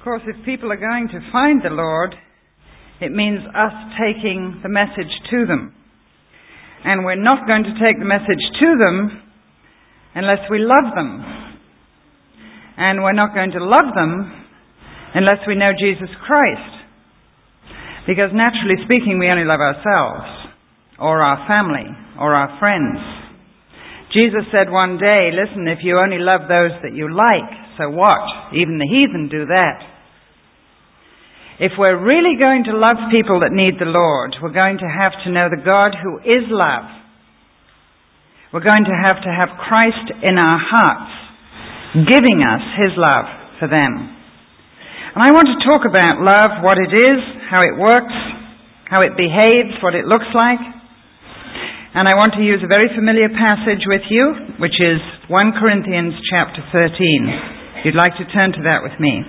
Of course, if people are going to find the Lord, it means us taking the message to them. And we're not going to take the message to them unless we love them. And we're not going to love them unless we know Jesus Christ. Because naturally speaking, we only love ourselves, or our family, or our friends. Jesus said one day, listen, if you only love those that you like, so what? Even the heathen do that. If we're really going to love people that need the Lord, we're going to have to know the God who is love. We're going to have Christ in our hearts, giving us His love for them. And I want to talk about love, what it is, how it works, how it behaves, what it looks like. And I want to use a very familiar passage with you, which is 1 Corinthians chapter 13. If you'd like to turn to that with me.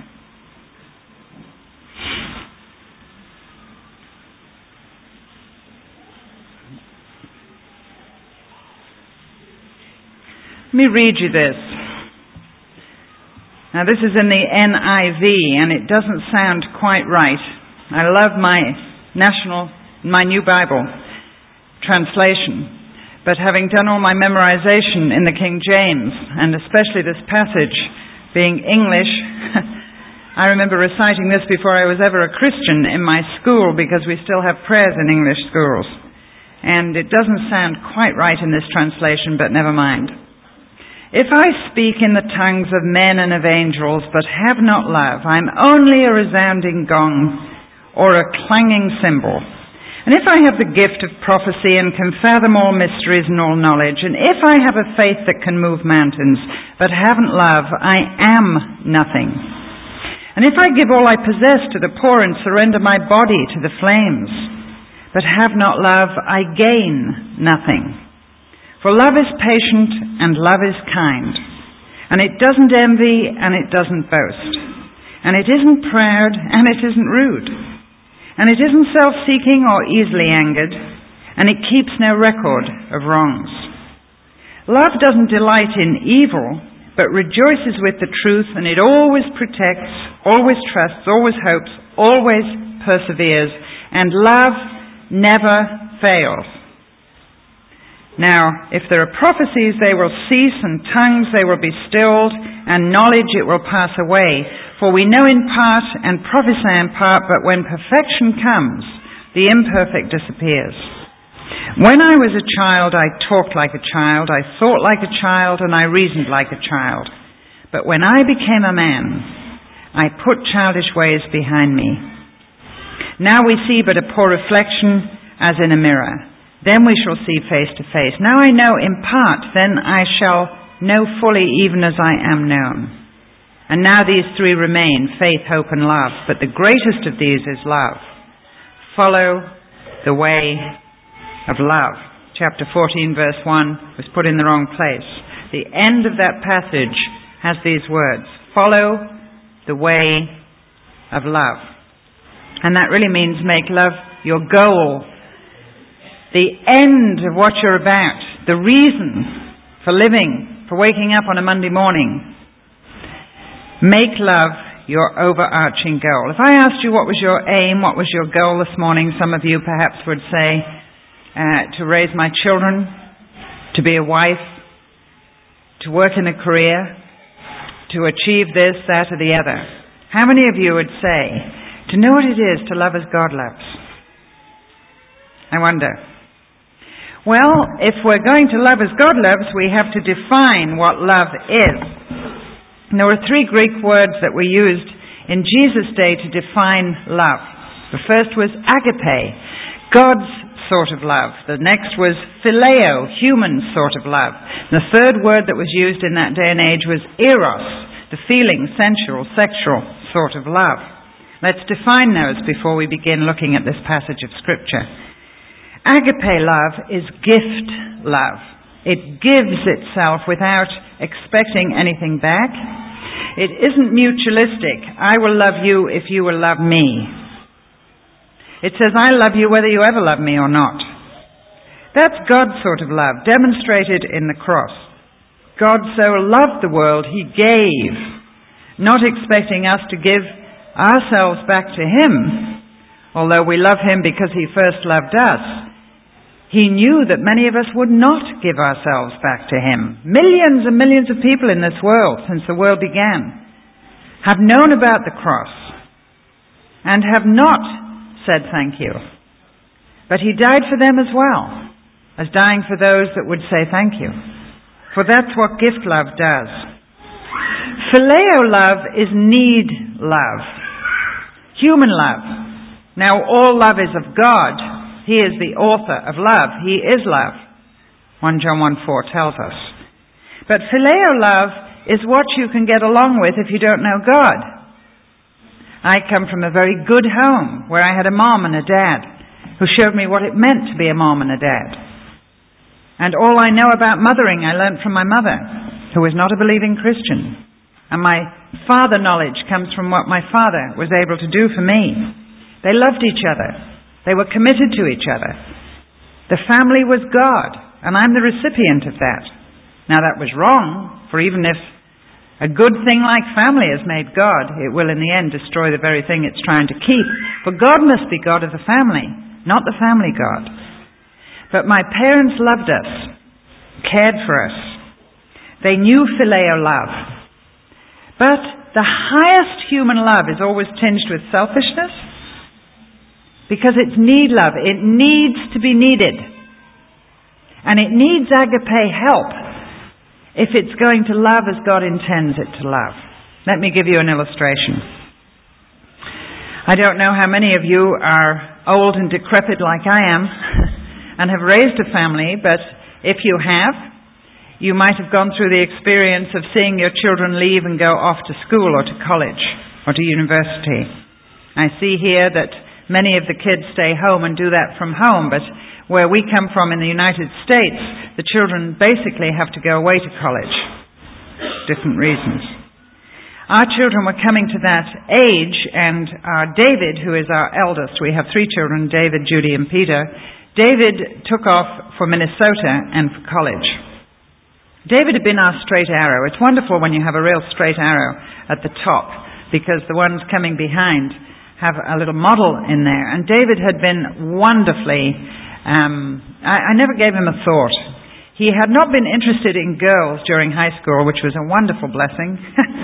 Let me read you this. Now this is in the NIV and it doesn't sound quite right. I love my New Bible translation. But having done all my memorization in the King James, and especially this passage being English, I remember reciting this before I was ever a Christian in my school because we still have prayers in English schools. And it doesn't sound quite right in this translation, but never mind. If I speak in the tongues of men and of angels, but have not love, I'm only a resounding gong or a clanging cymbal. And if I have the gift of prophecy and can fathom all mysteries and all knowledge, and if I have a faith that can move mountains, but haven't love, I am nothing. And if I give all I possess to the poor and surrender my body to the flames, but have not love, I gain nothing. For love is patient and love is kind, and it doesn't envy and it doesn't boast, and it isn't proud and it isn't rude, and it isn't self-seeking or easily angered, and it keeps no record of wrongs. Love doesn't delight in evil, but rejoices with the truth, and it always protects, always trusts, always hopes, always perseveres, and love never fails. Now, if there are prophecies, they will cease, and tongues, they will be stilled, and knowledge, it will pass away. For we know in part and prophesy in part, but when perfection comes, the imperfect disappears. When I was a child, I talked like a child, I thought like a child, and I reasoned like a child. But when I became a man, I put childish ways behind me. Now we see but a poor reflection as in a mirror. Then we shall see face to face. Now I know in part, then I shall know fully even as I am known. And now these three remain, faith, hope and love. But the greatest of these is love. Follow the way of love. Chapter 14 verse 1 was put in the wrong place. The end of that passage has these words. Follow the way of love. And that really means make love your goal. The end of what you're about, the reason for living, for waking up on a Monday morning. Make love your overarching goal. If I asked you what was your aim, what was your goal this morning, some of you perhaps would say, to raise my children, to be a wife, to work in a career, to achieve this, that or the other. How many of you would say, to know what it is to love as God loves? I wonder. Well, if we're going to love as God loves, we have to define what love is. And there were three Greek words that were used in Jesus' day to define love. The first was agape, God's sort of love. The next was phileo, human sort of love. The third word that was used in that day and age was eros, the feeling, sensual, sexual sort of love. Let's define those before we begin looking at this passage of Scripture. Agape love is gift love. It gives itself without expecting anything back. It isn't mutualistic. I will love you if you will love me. It says, I love you whether you ever love me or not. That's God's sort of love, demonstrated in the cross. God so loved the world, He gave, not expecting us to give ourselves back to Him, although we love Him because He first loved us, He knew that many of us would not give ourselves back to Him. Millions and millions of people in this world, since the world began, have known about the cross and have not said thank you. But He died for them as well as dying for those that would say thank you. For that's what gift love does. Phileo love is need love. Human love. Now all love is of God. He is the author of love. He is love. 1 John 1:4 tells us. But phileo love is what you can get along with if you don't know God. I come from a very good home where I had a mom and a dad who showed me what it meant to be a mom and a dad. And all I know about mothering I learnt from my mother, who was not a believing Christian. And my father knowledge comes from what my father was able to do for me. They loved each other. They were committed to each other. The family was God, and I'm the recipient of that. Now that was wrong, for even if a good thing like family has made God, it will in the end destroy the very thing it's trying to keep. For God must be God of the family, not the family God. But my parents loved us, cared for us. They knew phileo love. But the highest human love is always tinged with selfishness, because it's need love. It needs to be needed. And it needs agape help if it's going to love as God intends it to love. Let me give you an illustration. I don't know how many of you are old and decrepit like I am and have raised a family, but if you have, you might have gone through the experience of seeing your children leave and go off to school or to college or to university. I see here that many of the kids stay home and do that from home, but where we come from in the United States, the children basically have to go away to college. Different reasons. Our children were coming to that age, and David, who is our eldest, we have 3 children, David, Judy, and Peter. David took off for Minnesota and for college. David had been our straight arrow. It's wonderful when you have a real straight arrow at the top, because the ones coming behind have a little model in there. And David had been wonderfully, I never gave him a thought. He had not been interested in girls during high school, which was a wonderful blessing.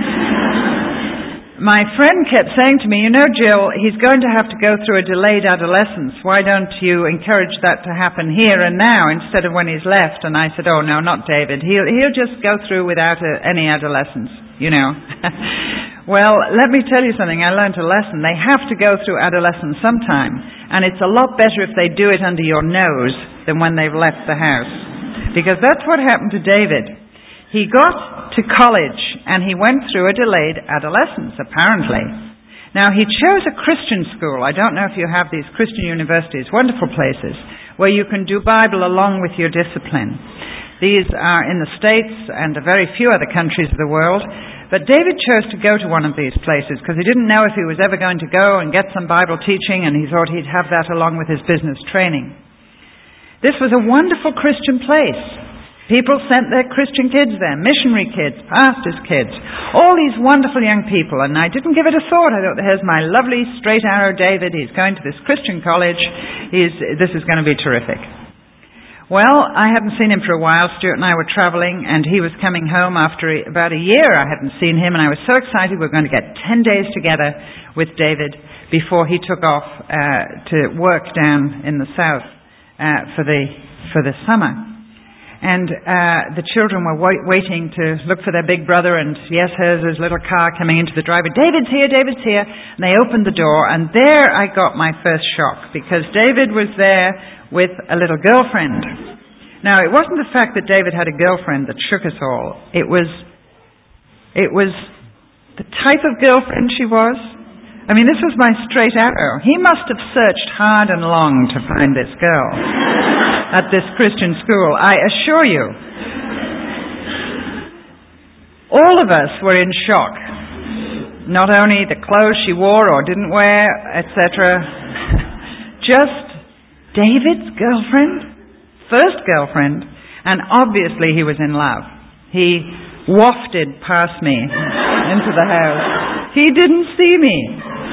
My friend kept saying to me, you know, Jill, he's going to have to go through a delayed adolescence. Why don't you encourage that to happen here and now instead of when he's left? And I said, oh, no, not David. He'll just go through without any adolescence, you know. Well, let me tell you something. I learned a lesson. They have to go through adolescence sometime. And it's a lot better if they do it under your nose than when they've left the house. Because that's what happened to David. He got to college and he went through a delayed adolescence, apparently. Now, he chose a Christian school. I don't know if you have these Christian universities, wonderful places, where you can do Bible along with your discipline. These are in the States and a very few other countries of the world. But David chose to go to one of these places because he didn't know if he was ever going to go and get some Bible teaching, and he thought he'd have that along with his business training. This was a wonderful Christian place. People sent their Christian kids there, missionary kids, pastors' kids, all these wonderful young people, and I didn't give it a thought. I thought, here's my lovely straight arrow David. He's going to this Christian college. This is going to be terrific. Well, I hadn't seen him for a while. Stuart and I were traveling, and he was coming home after about a year I hadn't seen him, and I was so excited. We were going to get 10 days together with David before he took off to work down in the south for the summer. And the children were waiting to look for their big brother, and yes, here's his little car coming into the driveway. David's here, David's here. And they opened the door, and there I got my first shock, because David was there with a little girlfriend. Now, it wasn't the fact that David had a girlfriend that shook us all. It was the type of girlfriend she was. I mean, this was my straight arrow. He must have searched hard and long to find this girl at this Christian school, I assure you. All of us were in shock. Not only the clothes she wore or didn't wear, etc. Just David's girlfriend, first girlfriend, and obviously he was in love. He wafted past me into the house. He didn't see me.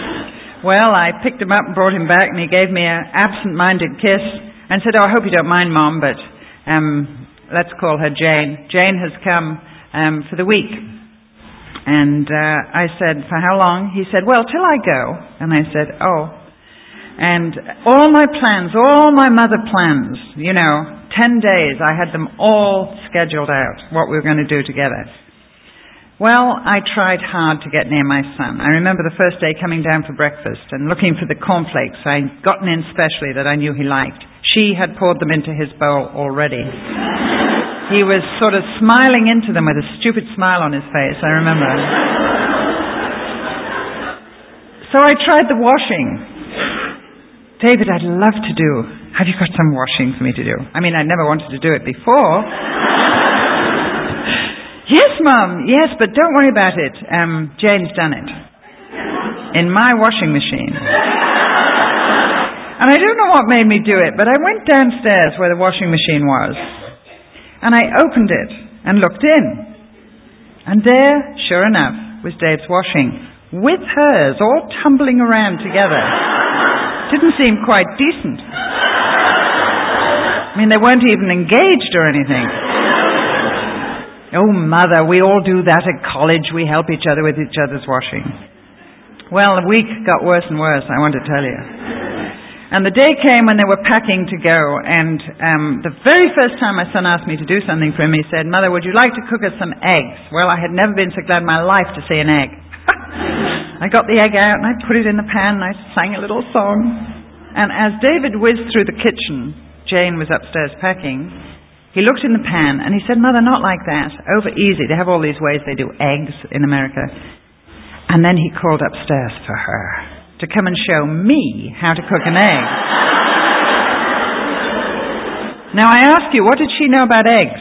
Well, I picked him up and brought him back, and he gave me an absent-minded kiss and said, "Oh, I hope you don't mind, Mom, but let's call her Jane. Jane has come for the week." And I said, "For how long?" He said, "Well, till I go." And I said, "Oh." And all my plans, all my mother plans, 10 days, I had them all scheduled out, what we were going to do together. Well, I tried hard to get near my son. I remember the first day coming down for breakfast and looking for the cornflakes I'd gotten in specially that I knew he liked. She had poured them into his bowl already. He was sort of smiling into them with a stupid smile on his face, I remember. So I tried the washing. "David, I'd love to do. Have you got some washing for me to do?" I mean, I'd never wanted to do it before. "Yes, Mum, yes, but don't worry about it. Jane's done it. In my washing machine." And I don't know what made me do it, but I went downstairs where the washing machine was, and I opened it and looked in. And there, sure enough, was Dave's washing, with hers all tumbling around together. Didn't seem quite decent. I mean, they weren't even engaged or anything. "Oh, Mother, we all do that at college. We help each other with each other's washing." Well, the week got worse and worse, I want to tell you. And the day came when they were packing to go, and the very first time my son asked me to do something for him, he said, "Mother, would you like to cook us some eggs?" Well, I had never been so glad in my life to see an egg. I got the egg out and I put it in the pan and I sang a little song. And as David whizzed through the kitchen, Jane was upstairs packing, he looked in the pan and he said, "Mother, not like that. Over easy. They have all these ways they do eggs in America." And then he called upstairs for her to come and show me how to cook an egg. Now I ask you, what did she know about eggs?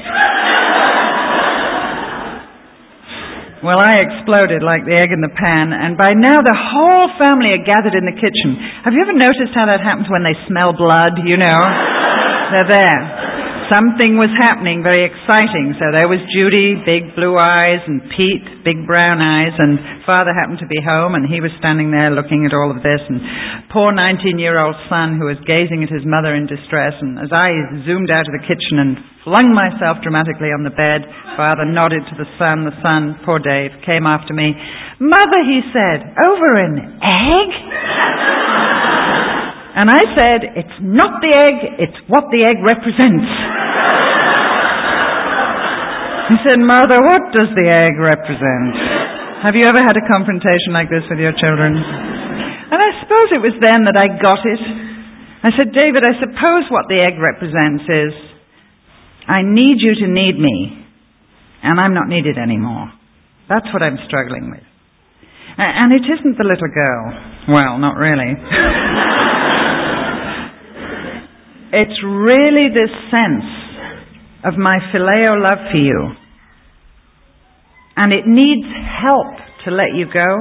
Well, I exploded like the egg in the pan, and by now the whole family are gathered in the kitchen. Have you ever noticed how that happens when they smell blood, They're there. Something was happening very exciting. So there was Judy, big blue eyes, and Pete, big brown eyes, and Father happened to be home, and he was standing there looking at all of this, and poor 19-year-old son who was gazing at his mother in distress, and as I zoomed out of the kitchen and flung myself dramatically on the bed, Father nodded to the son, poor Dave, came after me. "Mother," he said, "over an egg?" And I said, "It's not the egg, it's what the egg represents." He said, "Mother, what does the egg represent?" Have you ever had a confrontation like this with your children? And I suppose it was then that I got it. I said, "David, I suppose what the egg represents is, I need you to need me, and I'm not needed anymore. That's what I'm struggling with." And it isn't the little girl. Well, not really. It's really this sense of my phileo love for you. And it needs help to let you go.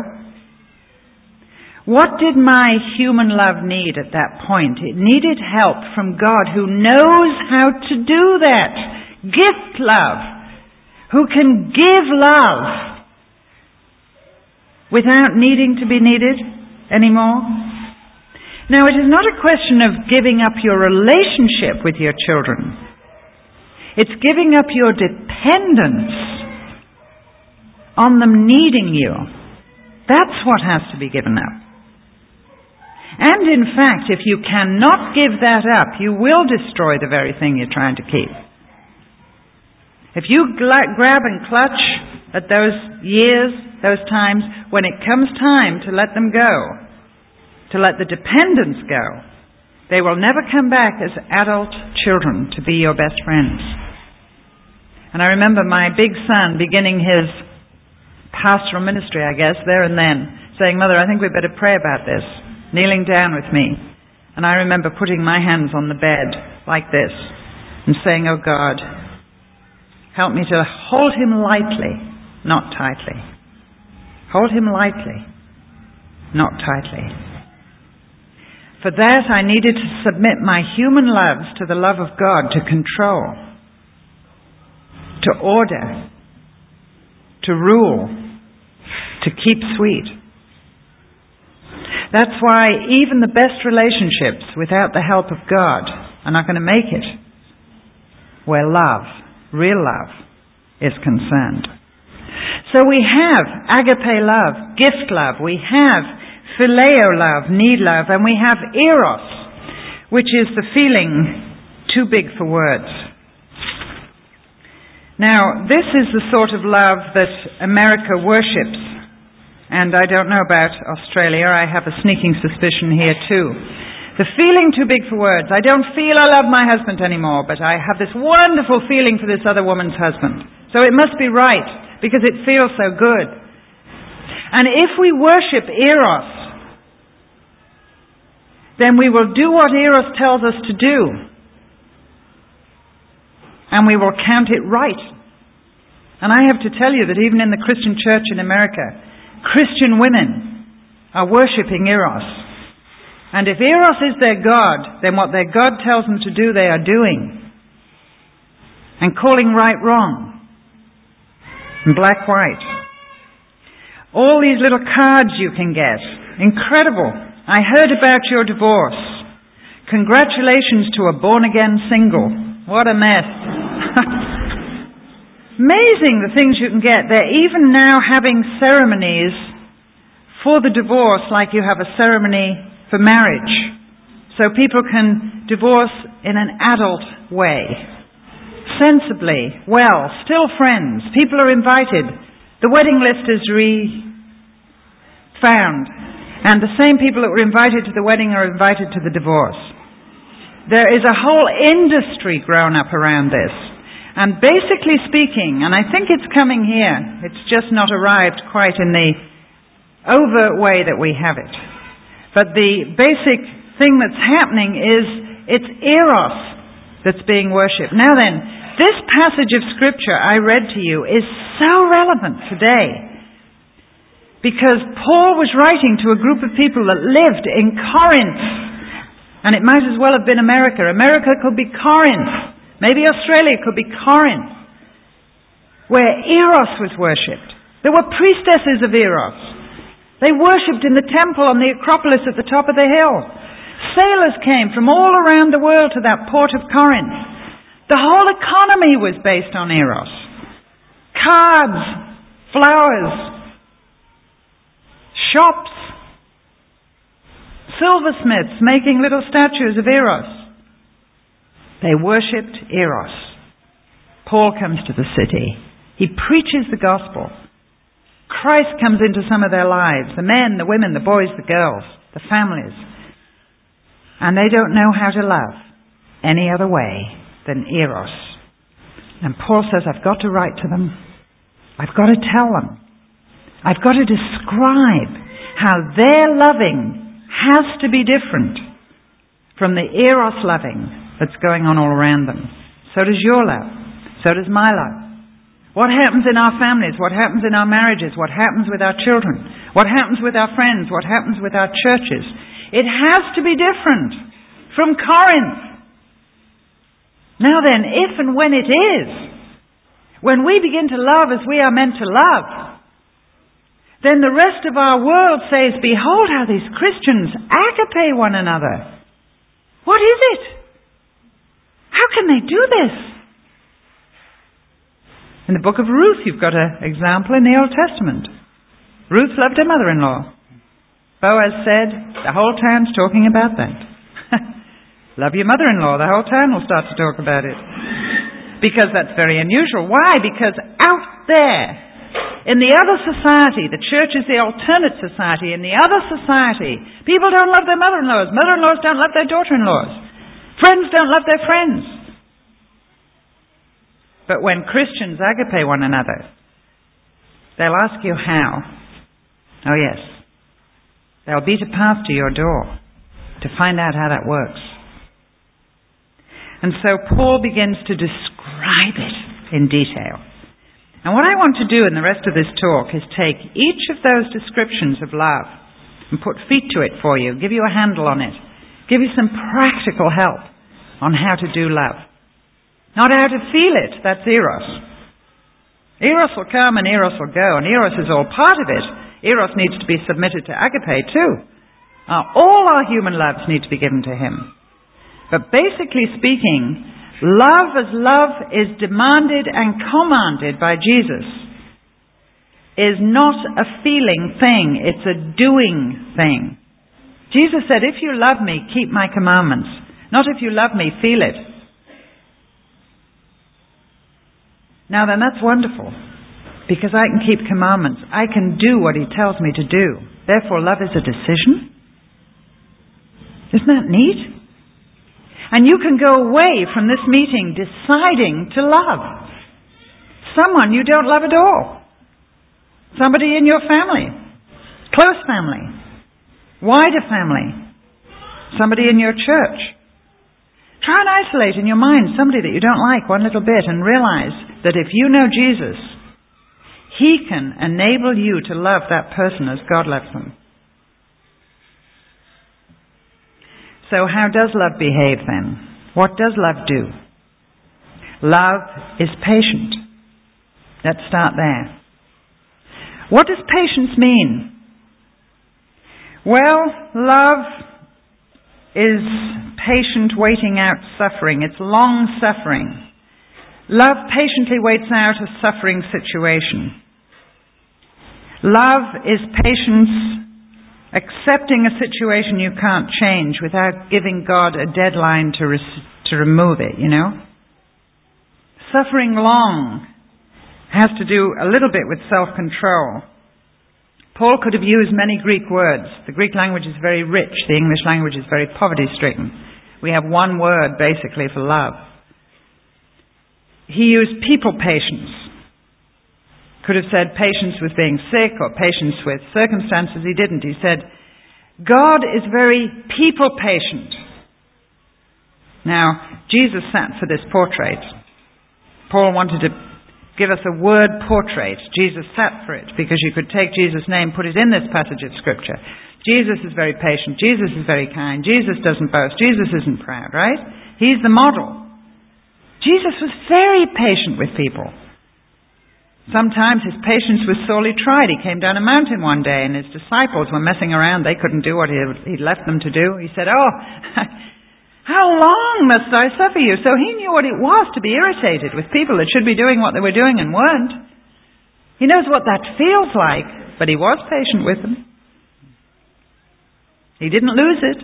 What did my human love need at that point? It needed help from God, who knows how to do that. Gift love. Who can give love without needing to be needed anymore. Now, it is not a question of giving up your relationship with your children. It's giving up your dependence on them needing you. That's what has to be given up. And in fact, if you cannot give that up, you will destroy the very thing you're trying to keep. If you grab and clutch at those years, those times, when it comes time to let them go, to let the dependents go, they will never come back as adult children to be your best friends. And I remember my big son beginning his pastoral ministry, I guess, there and then, saying, "Mother, I think we'd better pray about this," kneeling down with me. And I remember putting my hands on the bed like this and saying, "Oh God, help me to hold him lightly, not tightly. Hold him lightly, not tightly." For that, I needed to submit my human loves to the love of God, to control, to order, to rule, to keep sweet. That's why even the best relationships without the help of God are not going to make it, where love, real love, is concerned. So we have agape love, gift love, we have phileo love, need love, and we have eros, which is the feeling too big for words. Now, this is the sort of love that America worships. And I don't know about Australia. I have a sneaking suspicion here too. The feeling too big for words. I don't feel I love my husband anymore, but I have this wonderful feeling for this other woman's husband. So it must be right, because it feels so good. And if we worship eros, then we will do what eros tells us to do. And we will count it right. And I have to tell you that even in the Christian church in America, Christian women are worshipping eros. And if eros is their God, then what their God tells them to do, they are doing. And calling right wrong. And black white. All these little cards you can get. Incredible. I heard about your divorce. Congratulations to a born-again single. What a mess. Amazing the things you can get. They're even now having ceremonies for the divorce like you have a ceremony for marriage. So people can divorce in an adult way. Sensibly, well, still friends. People are invited. The wedding list is found. And the same people that were invited to the wedding are invited to the divorce. There is a whole industry grown up around this. And basically speaking, and I think it's coming here, it's just not arrived quite in the overt way that we have it. But the basic thing that's happening is it's eros that's being worshipped. Now then, this passage of Scripture I read to you is so relevant today. Because Paul was writing to a group of people that lived in Corinth. And it might as well have been America. America could be Corinth. Maybe Australia could be Corinth, where eros was worshipped. There were priestesses of eros. They worshipped in the temple on the Acropolis at the top of the hill. Sailors came from all around the world to that port of Corinth. The whole economy was based on eros. Cards, flowers, shops, silversmiths making little statues of eros. They worshipped eros. Paul comes to the city. He preaches the gospel. Christ comes into some of their lives. The men, the women, the boys, the girls, the families. And they don't know how to love any other way than eros. And Paul says, I've got to write to them. I've got to tell them. I've got to describe how their loving has to be different from the eros loving that's going on all around them. So does your love. So does my love. What happens in our families? What happens in our marriages? What happens with our children? What happens with our friends? What happens with our churches? It has to be different from Corinth. Now then, if and when it is, when we begin to love as we are meant to love, then the rest of our world says, behold how these Christians agape one another. What is it? How can they do this? In the book of Ruth, you've got an example in the Old Testament. Ruth loved her mother-in-law. Boaz said, the whole town's talking about that. Love your mother-in-law, the whole town will start to talk about it. Because that's very unusual. Why? Because out there, in the other society, the church is the alternate society, in the other society, people don't love their mother-in-laws. Mother-in-laws don't love their daughter-in-laws. Friends don't love their friends. But when Christians agape one another, they'll ask you how. Oh yes. They'll beat a path to your door to find out how that works. And so Paul begins to describe it in detail. And what I want to do in the rest of this talk is take each of those descriptions of love and put feet to it for you, give you a handle on it, give you some practical help on how to do love. Not how to feel it, that's eros. Eros will come and eros will go, and eros is all part of it. Eros needs to be submitted to agape too. All our human loves need to be given to him. But basically speaking, love as love is demanded and commanded by Jesus is not a feeling thing, it's a doing thing. Jesus said, if you love me, keep my commandments. Not if you love me, feel it. Now then, that's wonderful. Because I can keep commandments. I can do what he tells me to do. Therefore, love is a decision. Isn't that neat? And you can go away from this meeting deciding to love someone you don't love at all. Somebody in your family, close family, wider family, somebody in your church. Try and isolate in your mind somebody that you don't like one little bit and realize that if you know Jesus, he can enable you to love that person as God loves them. So how does love behave then? What does love do? Love is patient. Let's start there. What does patience mean? Well, love is patient waiting out suffering. It's long suffering. Love patiently waits out a suffering situation. Love is patience accepting a situation you can't change without giving God a deadline to remove it, you know. Suffering long has to do a little bit with self-control. Paul could have used many Greek words. The Greek language is very rich. The English language is very poverty-stricken. We have one word, basically, for love. He used people patience. Could have said patience with being sick or patience with circumstances. He didn't. He said, God is very people patient. Now, Jesus sat for this portrait. Paul wanted to give us a word portrait. Jesus sat for it because you could take Jesus' name, put it in this passage of Scripture. Jesus is very patient. Jesus is very kind. Jesus doesn't boast. Jesus isn't proud, right? He's the model. Jesus was very patient with people. Sometimes his patience was sorely tried. He came down a mountain one day and his disciples were messing around. They couldn't do what he'd left them to do. He said, how long must I suffer you? So he knew what it was to be irritated with people that should be doing what they were doing and weren't. He knows what that feels like, but he was patient with them. He didn't lose it.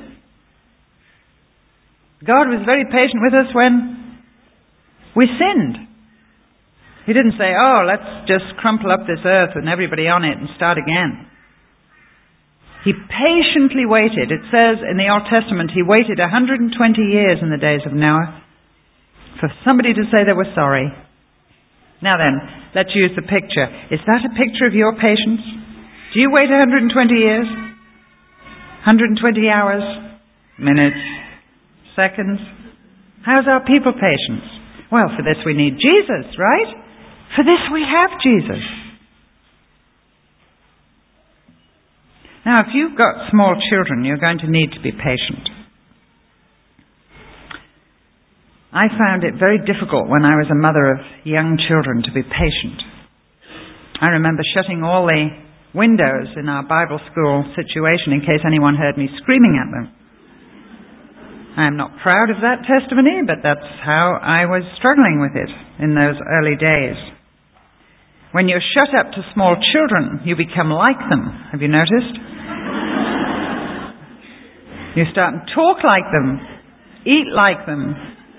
God was very patient with us when we sinned. He didn't say, let's just crumple up this earth and everybody on it and start again. He patiently waited. It says in the Old Testament, he waited 120 years in the days of Noah for somebody to say they were sorry. Now then, let's use the picture. Is that a picture of your patience? Do you wait 120 years? 120 hours? Minutes? Seconds? How's our people patience? Well, for this we need Jesus, right? For this we have Jesus. Now, if you've got small children, you're going to need to be patient. I found it very difficult when I was a mother of young children to be patient. I remember shutting all the windows in our Bible school situation in case anyone heard me screaming at them. I'm not proud of that testimony, but that's how I was struggling with it in those early days. When you're shut up to small children, you become like them. Have you noticed? You start to talk like them, eat like them.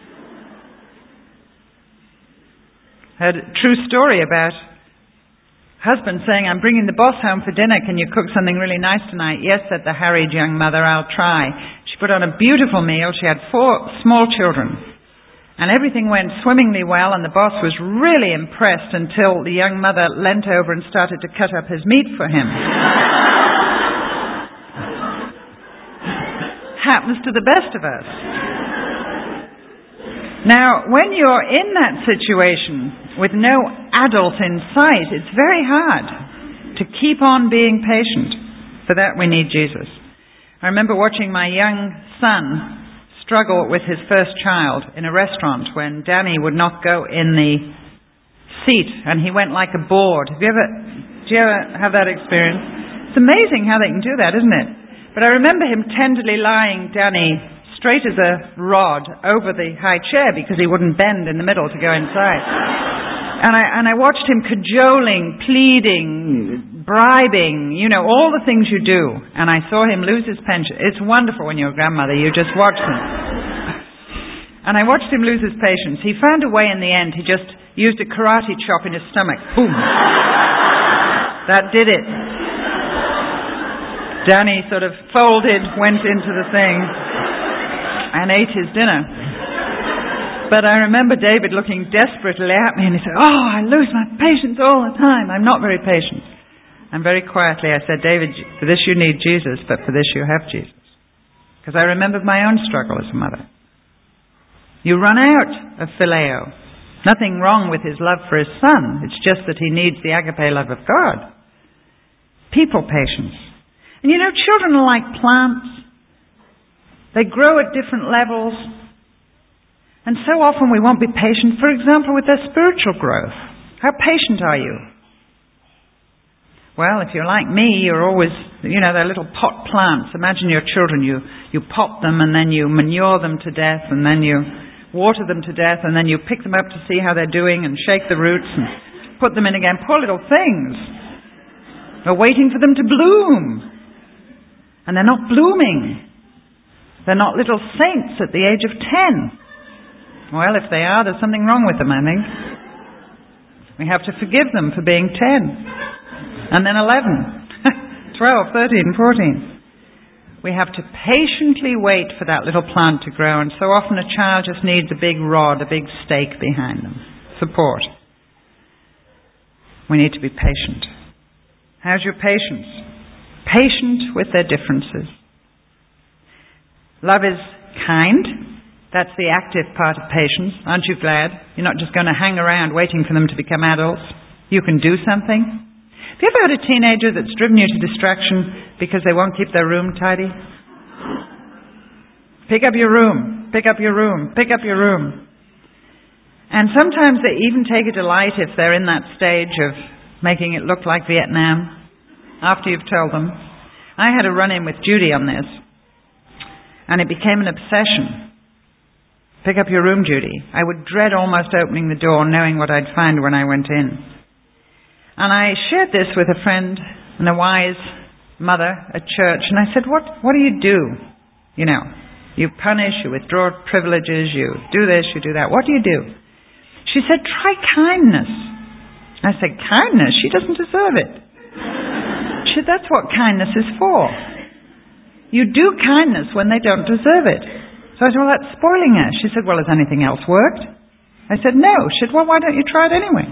Heard a true story about husband saying, I'm bringing the boss home for dinner. Can you cook something really nice tonight? Yes, said the harried young mother, I'll try. She put on a beautiful meal. She had 4 small children. And everything went swimmingly well, and the boss was really impressed until the young mother leant over and started to cut up his meat for him. Happens to the best of us. Now, when you're in that situation with no adult in sight, it's very hard to keep on being patient. For that we need Jesus. I remember watching my young son struggle with his first child in a restaurant when Danny would not go in the seat and he went like a board. Do you ever have that experience? It's amazing how they can do that, isn't it? But I remember him tenderly lying Danny straight as a rod over the high chair because he wouldn't bend in the middle to go inside. And I watched him cajoling, pleading, bribing, all the things you do. And I saw him lose his pension. It's wonderful when you're a grandmother, you just watch them. And I watched him lose his patience. He found a way in the end. He just used a karate chop in his stomach. Boom. That did it. Danny sort of folded, went into the thing, and ate his dinner. But I remember David looking desperately at me, and he said, I lose my patience all the time. I'm not very patient. And very quietly I said, David, for this you need Jesus, but for this you have Jesus. Because I remembered my own struggle as a mother. You run out of phileo. Nothing wrong with his love for his son. It's just that he needs the agape love of God. People patience. And children are like plants. They grow at different levels. And so often we won't be patient, for example, with their spiritual growth. How patient are you? Well, if you're like me, you're always, they're little pot plants. Imagine your children. You pot them and then you manure them to death and then you water them to death and then you pick them up to see how they're doing and shake the roots and put them in again. Poor little things. We're waiting for them to bloom. And they're not blooming. They're not little saints at the age of 10. Well, if they are, there's something wrong with them, I think. We have to forgive them for being 10. And then 11. 12, 13, 14. We have to patiently wait for that little plant to grow. And so often a child just needs a big rod, a big stake behind them. Support. We need to be patient. How's your patience? Patient with their differences. Love is kind. That's the active part of patience. Aren't you glad? You're not just going to hang around waiting for them to become adults. You can do something. Have you ever had a teenager that's driven you to distraction because they won't keep their room tidy? Pick up your room. Pick up your room. Pick up your room. And sometimes they even take a delight if they're in that stage of making it look like Vietnam after you've told them. I had a run-in with Judy on this, and it became an obsession. Pick up your room, Judy. I would dread almost opening the door knowing what I'd find when I went in. And I shared this with a friend and a wise mother at church, and I said, what do you do? You punish, you withdraw privileges, you do this, you do that. What do you do? She said, try kindness. I said, kindness? She doesn't deserve it. She said, that's what kindness is for. You do kindness when they don't deserve it. So I said, well, that's spoiling her. She said, well, has anything else worked? I said, no. She said, well, why don't you try it anyway?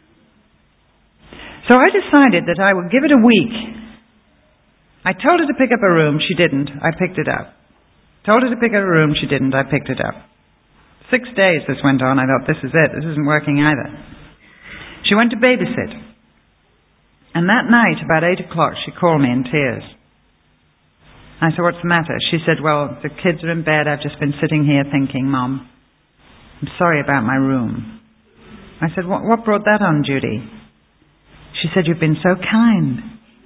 So I decided that I would give it a week. I told her to pick up a room. She didn't. I picked it up. Told her to pick up a room. She didn't. I picked it up. 6 days this went on. I thought, this is it. This isn't working either. She went to babysit. And that night, about 8 o'clock, she called me in tears. I said, what's the matter? She said, well, the kids are in bed. I've just been sitting here thinking, Mom, I'm sorry about my room. I said, what brought that on, Judy? She said, you've been so kind,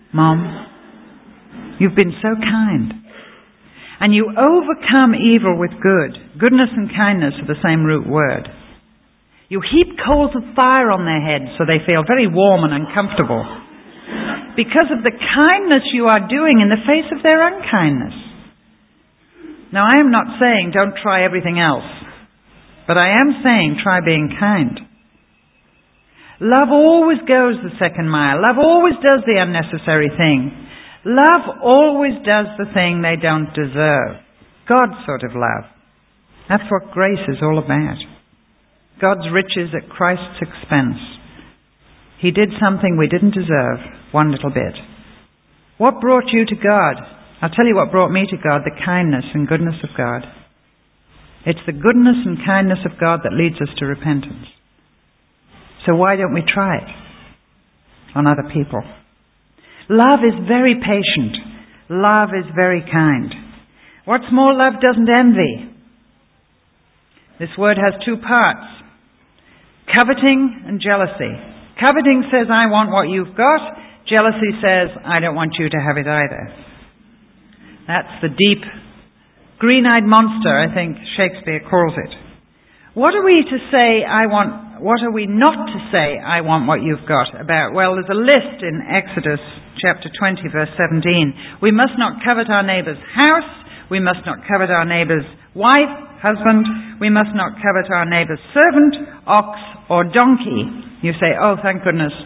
Mom. You've been so kind. And you overcome evil with good. Goodness and kindness are the same root word. You heap coals of fire on their heads so they feel very warm and uncomfortable. Because of the kindness you are doing in the face of their unkindness. Now, I am not saying don't try everything else. But I am saying try being kind. Love always goes the second mile. Love always does the unnecessary thing. Love always does the thing they don't deserve. God's sort of love. That's what grace is all about. God's riches at Christ's expense. He did something we didn't deserve, one little bit. What brought you to God? I'll tell you what brought me to God, the kindness and goodness of God. It's the goodness and kindness of God that leads us to repentance. So why don't we try it on other people? Love is very patient. Love is very kind. What's more, love doesn't envy. This word has two parts. Coveting and jealousy. Coveting says, I want what you've got. Jealousy says, I don't want you to have it either. That's the deep, green-eyed monster, I think Shakespeare calls it. What are we to say, what are we not to say, I want what you've got about? Well, there's a list in Exodus chapter 20, verse 17. We must not covet our neighbour's house. We must not covet our neighbour's wife, husband. We must not covet our neighbour's servant, ox, or donkey. You say, oh, thank goodness.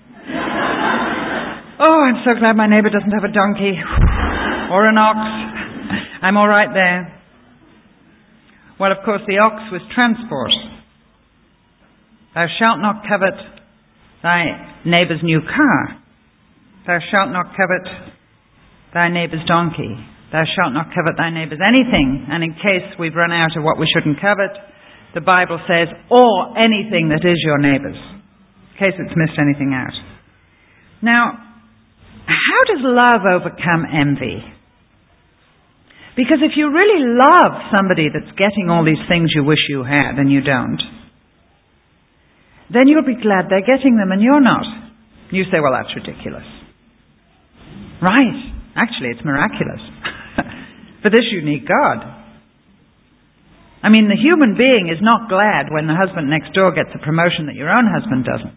Oh, I'm so glad my neighbour doesn't have a donkey or an ox. I'm all right there. Well, of course, the ox was transport. Thou shalt not covet thy neighbour's new car. Thou shalt not covet thy neighbour's donkey. Thou shalt not covet thy neighbour's anything. And in case we've run out of what we shouldn't covet, the Bible says, or anything that is your neighbour's, in case it's missed anything out. Now, how does love overcome envy? Because if you really love somebody that's getting all these things you wish you had and you don't, then you'll be glad they're getting them and you're not. You say, well, that's ridiculous. Right. Actually, it's miraculous. For this you need God. I mean, the human being is not glad when the husband next door gets a promotion that your own husband doesn't.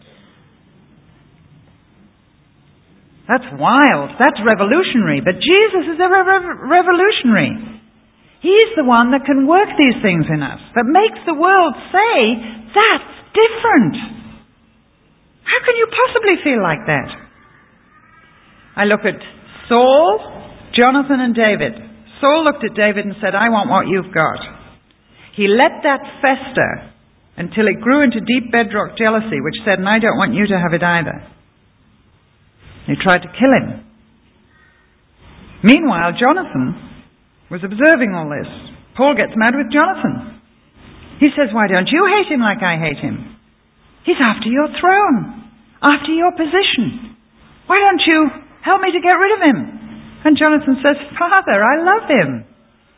That's wild. That's revolutionary. But Jesus is a revolutionary. He's the one that can work these things in us, that makes the world say, that's different. How can you possibly feel like that? I look at Saul, Jonathan, and David. Saul looked at David and said, I want what you've got. He let that fester until it grew into deep bedrock jealousy, which said, and I don't want you to have it either. He tried to kill him. Meanwhile, Jonathan was observing all this. Paul gets mad with Jonathan. He says, why don't you hate him like I hate him? He's after your throne, after your position. Why don't you help me to get rid of him? And Jonathan says, Father, I love him.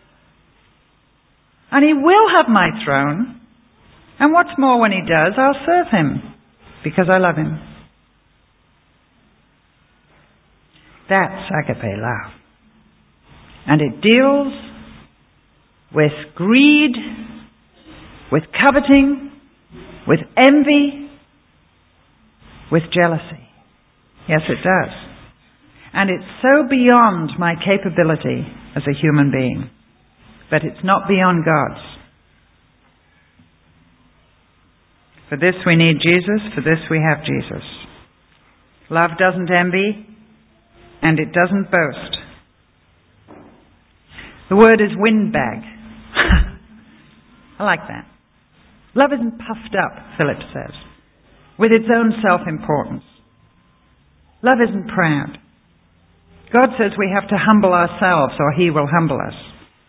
And he will have my throne. And what's more, when he does, I'll serve him because I love him. That's agape love. And it deals with greed, with coveting, with envy, with jealousy. Yes, it does. And it's so beyond my capability as a human being. But it's not beyond God's. For this we need Jesus. For this we have Jesus. Love doesn't envy. And it doesn't boast. The word is windbag. I like that. Love isn't puffed up, Philip says, with its own self-importance. Love isn't proud. God says we have to humble ourselves or He will humble us.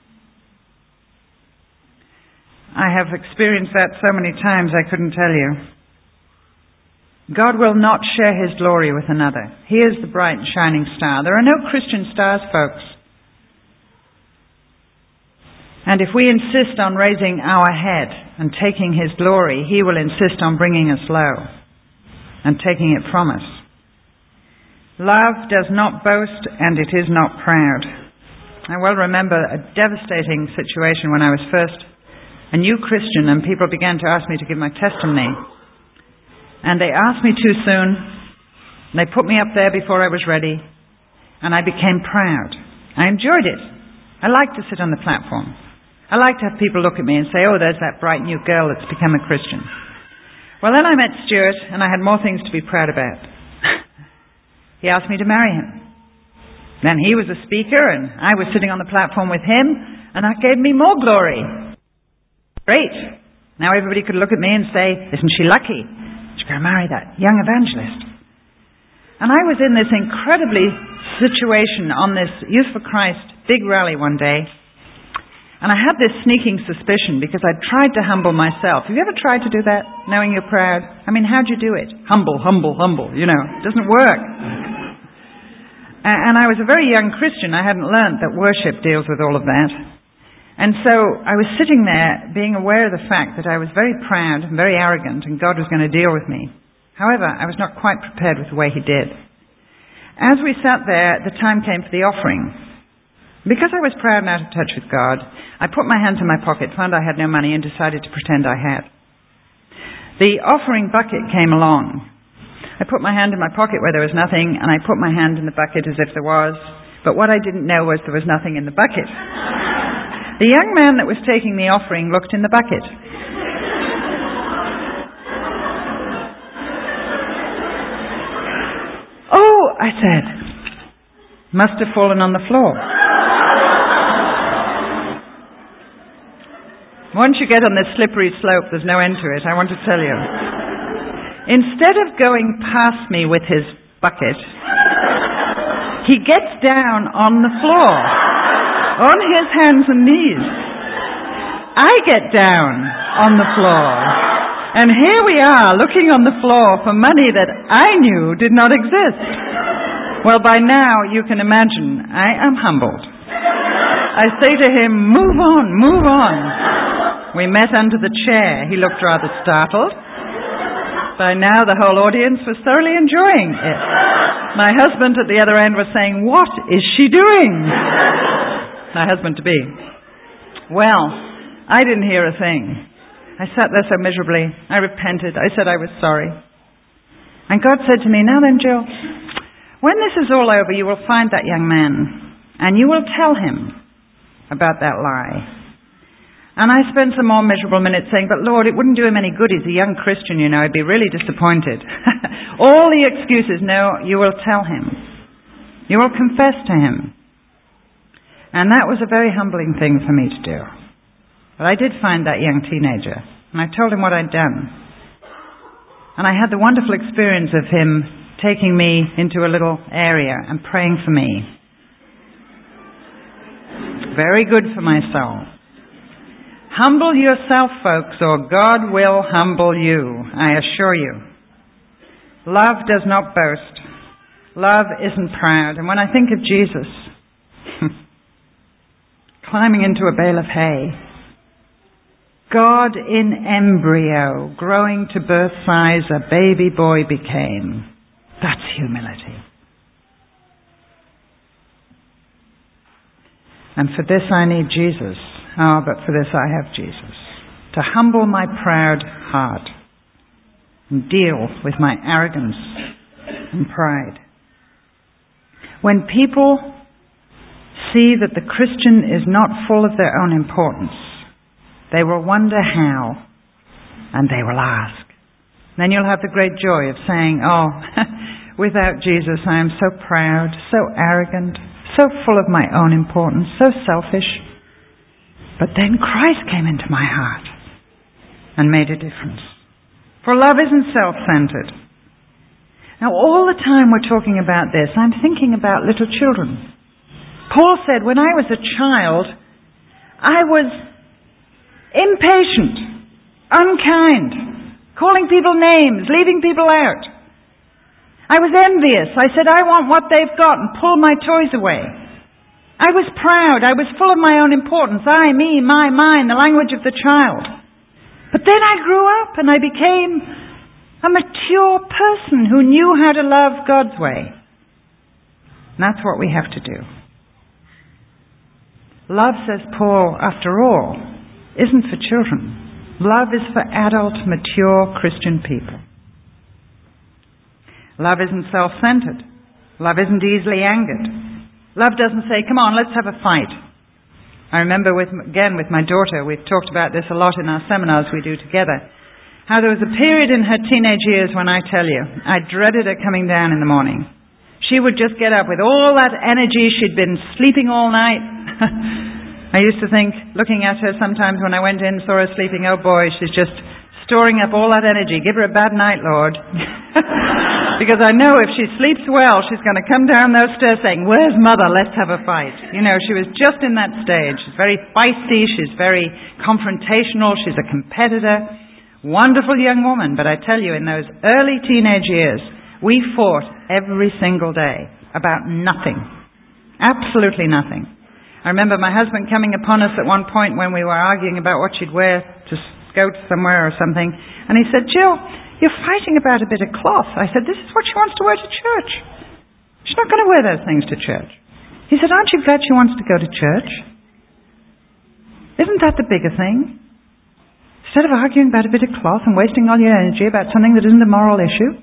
I have experienced that so many times I couldn't tell you. God will not share His glory with another. He is the bright and shining star. There are no Christian stars, folks. And if we insist on raising our head and taking His glory, He will insist on bringing us low and taking it from us. Love does not boast and it is not proud. I well remember a devastating situation when I was first a new Christian and people began to ask me to give my testimony. And they asked me too soon. They put me up there before I was ready. And I became proud. I enjoyed it. I like to sit on the platform. I like to have people look at me and say, oh, there's that bright new girl that's become a Christian. Well, then I met Stuart and I had more things to be proud about. He asked me to marry him. Then he was a speaker and I was sitting on the platform with him and that gave me more glory. Great. Now everybody could look at me and say, isn't she lucky? She's going to marry that young evangelist. And I was in this incredibly situation on this Youth for Christ big rally one day. And I had this sneaking suspicion because I'd tried to humble myself. Have you ever tried to do that, knowing you're proud? I mean, how'd you do it? Humble, humble, humble. You know, it doesn't work. And I was a very young Christian. I hadn't learned that worship deals with all of that. And so I was sitting there being aware of the fact that I was very proud and very arrogant and God was going to deal with me. However, I was not quite prepared with the way He did. As we sat there, the time came for the offering. Because I was proud and out of touch with God, I put my hands in my pocket, found I had no money, and decided to pretend I had. The offering bucket came along. I put my hand in my pocket where there was nothing, and I put my hand in the bucket as if there was. But what I didn't know was there was nothing in the bucket. The young man that was taking the offering looked in the bucket. "Oh," I said, "must have fallen on the floor." Once you get on this slippery slope, there's no end to it, I want to tell you. Instead of going past me with his bucket, he gets down on the floor, on his hands and knees. I get down on the floor, and here we are looking on the floor for money that I knew did not exist. Well, by now you can imagine I am humbled. I say to him, "Move on, move on." We met under the chair. He looked rather startled. By now the whole audience was thoroughly enjoying it. My husband at the other end was saying, "What is she doing?" My husband-to-be. Well, I didn't hear a thing. I sat there so miserably. I repented. I said I was sorry. And God said to me, "Now then, Jill, when this is all over, you will find that young man, and you will tell him about that lie." And I spent some more miserable minutes saying, "But Lord, it wouldn't do him any good. He's a young Christian, you know. He'd be really disappointed." All the excuses. No, you will tell him. You will confess to him. And that was a very humbling thing for me to do. But I did find that young teenager, and I told him what I'd done. And I had the wonderful experience of him taking me into a little area and praying for me. Very good for my soul. Humble yourself, folks, or God will humble you, I assure you. Love does not boast. Love isn't proud. And when I think of Jesus climbing into a bale of hay, God in embryo, growing to birth size, a baby boy became. That's humility. And for this I need Jesus. Oh, but for this I have Jesus. To humble my proud heart and deal with my arrogance and pride. When people see that the Christian is not full of their own importance, they will wonder how, and they will ask. Then you'll have the great joy of saying, "Oh, without Jesus I am so proud, so arrogant, so full of my own importance, so selfish. But then Christ came into my heart and made a difference." For love isn't self-centered. Now, all the time we're talking about this, I'm thinking about little children. Paul said, when I was a child, I was impatient, unkind, calling people names, leaving people out. I was envious. I said, "I want what they've got," and pulled my toys away. I was proud. I was full of my own importance. I, me, my, mine, the language of the child. But then I grew up and I became a mature person who knew how to love God's way. And that's what we have to do. Love, says Paul, after all, isn't for children. Love is for adult, mature Christian people. Love isn't self-centered. Love isn't easily angered. Love doesn't say, "Come on, let's have a fight." I remember with my daughter, we've talked about this a lot in our seminars we do together, how there was a period in her teenage years when I tell you, I dreaded her coming down in the morning. She would just get up with all that energy. She'd been sleeping all night. I used to think, looking at her sometimes when I went in, saw her sleeping, "Oh boy, she's just storing up all that energy. Give her a bad night, Lord." Because I know if she sleeps well, she's going to come down those stairs saying, "Where's Mother? Let's have a fight." You know, she was just in that stage. She's very feisty. She's very confrontational. She's a competitor. Wonderful young woman. But I tell you, in those early teenage years, we fought every single day about nothing. Absolutely nothing. I remember my husband coming upon us at one point when we were arguing about what she'd wear to go somewhere or something. And he said, "Jill, you're fighting about a bit of cloth." I said, "This is what she wants to wear to church. She's not going to wear those things to church." He said, aren't you glad she wants to go to church? Isn't that the bigger thing? Instead of arguing about a bit of cloth and wasting all your energy about something that isn't a moral issue.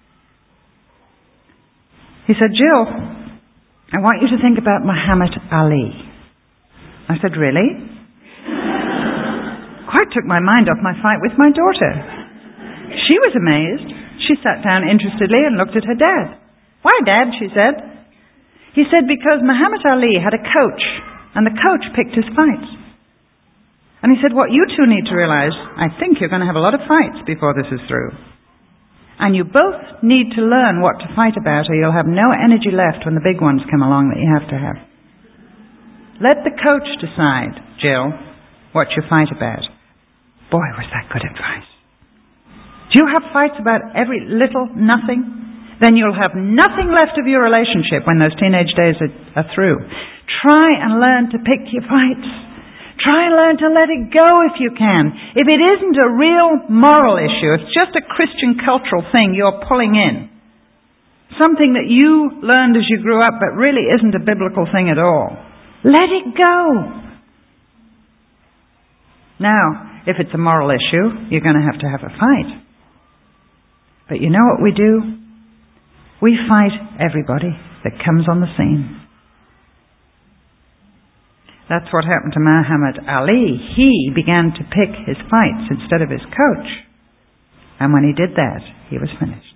He said, Jill, I want you to think about Muhammad Ali. I said, really? Quite took my mind off my fight with my daughter. She was amazed. She sat down interestedly and looked at her dad. Why, Dad? She said. He said, because Muhammad Ali had a coach, and the coach picked his fights. And he said, what you two need to realize, I think you're going to have a lot of fights before this is through. And you both need to learn what to fight about, or you'll have no energy left when the big ones come along that you have to have. Let the coach decide, Jill, what you fight about. Boy, was that good advice. Do you have fights about every little nothing? Then you'll have nothing left of your relationship when those teenage days are through. Try and learn to pick your fights. Try and learn to let it go if you can. If it isn't a real moral issue, it's just a Christian cultural thing you're pulling in. Something that you learned as you grew up but really isn't a biblical thing at all. Let it go. Now, if it's a moral issue, you're going to have a fight. But you know what we do? We fight everybody that comes on the scene. That's what happened to Muhammad Ali. He began to pick his fights instead of his coach. And when he did that, he was finished.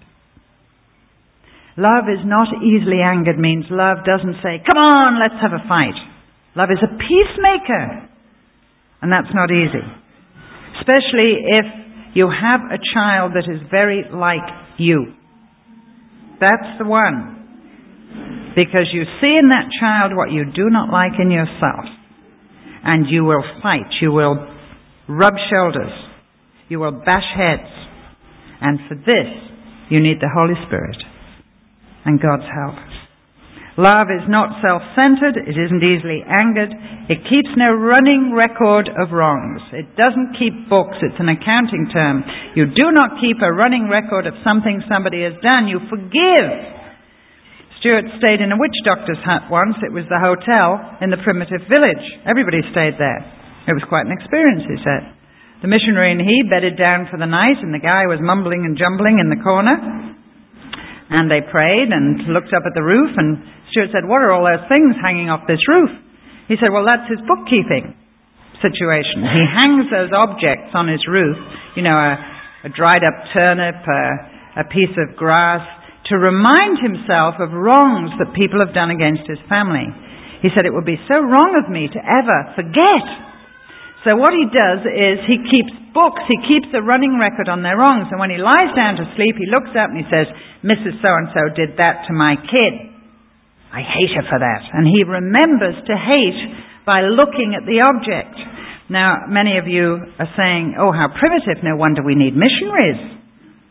Love is not easily angered means love doesn't say, come on, let's have a fight. Love is a peacemaker. And that's not easy. Especially if you have a child that is very like you. That's the one. Because you see in that child what you do not like in yourself. And you will fight. You will rub shoulders. You will bash heads. And for this, you need the Holy Spirit and God's help. Love is not self-centered. It isn't easily angered. It keeps no running record of wrongs. It doesn't keep books. It's an accounting term. You do not keep a running record of something somebody has done. You forgive. Stuart stayed in a witch doctor's hut once. It was the hotel in the primitive village. Everybody stayed there. It was quite an experience, he said. The missionary and he bedded down for the night, and the guy was mumbling and jumbling in the corner. And they prayed and looked up at the roof, and Stuart said, what are all those things hanging off this roof? He said, well, that's his bookkeeping situation. He hangs those objects on his roof, a dried up turnip, a piece of grass, to remind himself of wrongs that people have done against his family. He said, it would be so wrong of me to ever forget. So what he does is he keeps books, he keeps a running record on their wrongs, and when he lies down to sleep, he looks up and he says, Mrs. So-and-so did that to my kid. I hate her for that. And he remembers to hate by looking at the object. Now, many of you are saying, oh, how primitive, no wonder we need missionaries.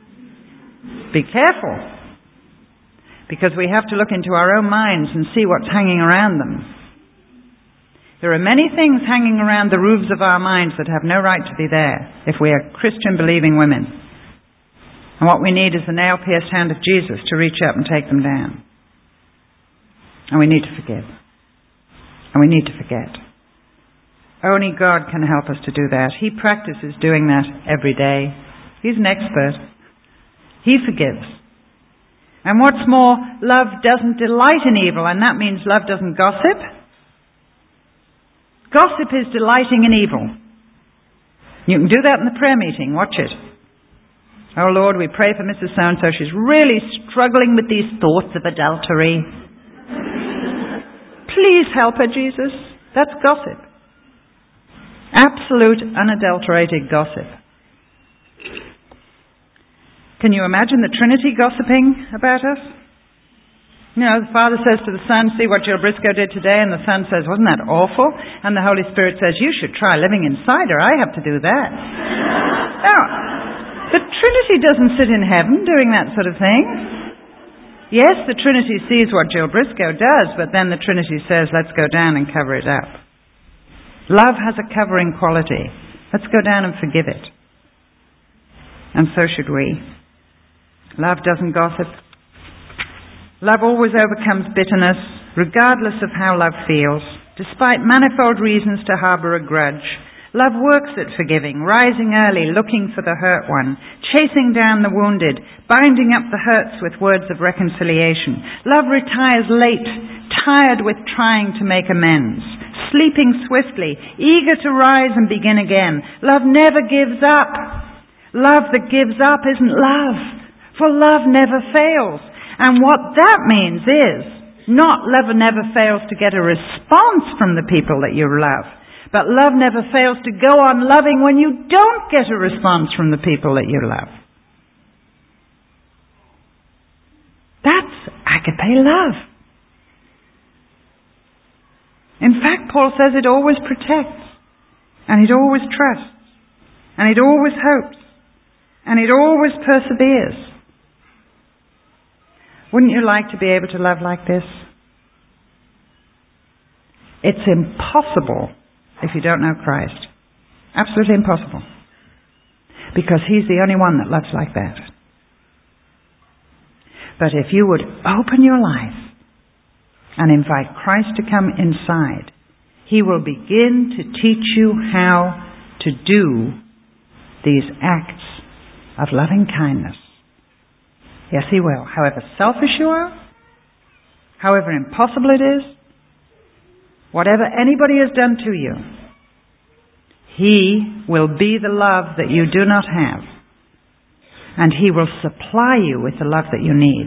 Be careful. Because we have to look into our own minds and see what's hanging around them. There are many things hanging around the roofs of our minds that have no right to be there if we are Christian believing women. And what we need is the nail-pierced hand of Jesus to reach up and take them down. And we need to forgive. And we need to forget. Only God can help us to do that. He practices doing that every day. He's an expert. He forgives. And what's more, love doesn't delight in evil, and that means love doesn't gossip. Gossip is delighting in evil. You can do that in the prayer meeting. Watch it. Oh Lord, we pray for Mrs. So-and-so. She's really struggling with these thoughts of adultery. Please help her, Jesus. That's gossip. Absolute, unadulterated gossip. Can you imagine the Trinity gossiping about us? The Father says to the Son, see what Jill Briscoe did today, and the Son says, wasn't that awful? And the Holy Spirit says, you should try living inside her. I have to do that. Now, the Trinity doesn't sit in heaven doing that sort of thing. Yes, the Trinity sees what Jill Briscoe does, but then the Trinity says, let's go down and cover it up. Love has a covering quality. Let's go down and forgive it. And so should we. Love doesn't gossip. Love always overcomes bitterness regardless of how love feels, despite manifold reasons to harbour a grudge. Love works at forgiving, rising early, looking for the hurt one, chasing down the wounded, binding up the hurts with words of reconciliation. Love retires late, tired with trying to make amends, sleeping swiftly, eager to rise and begin again. Love never gives up. Love that gives up isn't love, for love never fails. And what that means is, not love never fails to get a response from the people that you love, but love never fails to go on loving when you don't get a response from the people that you love. That's agape love. In fact, Paul says it always protects, and it always trusts, and it always hopes, and it always perseveres. Wouldn't you like to be able to love like this? It's impossible if you don't know Christ. Absolutely impossible. Because He's the only one that loves like that. But if you would open your life and invite Christ to come inside, He will begin to teach you how to do these acts of loving kindness. Yes, He will. However selfish you are, however impossible it is, whatever anybody has done to you, He will be the love that you do not have. And He will supply you with the love that you need.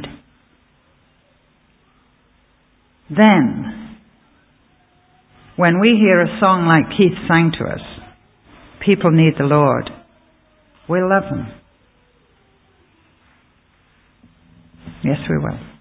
Then, when we hear a song like Keith sang to us, people need the Lord, we'll love them. Yes, we will.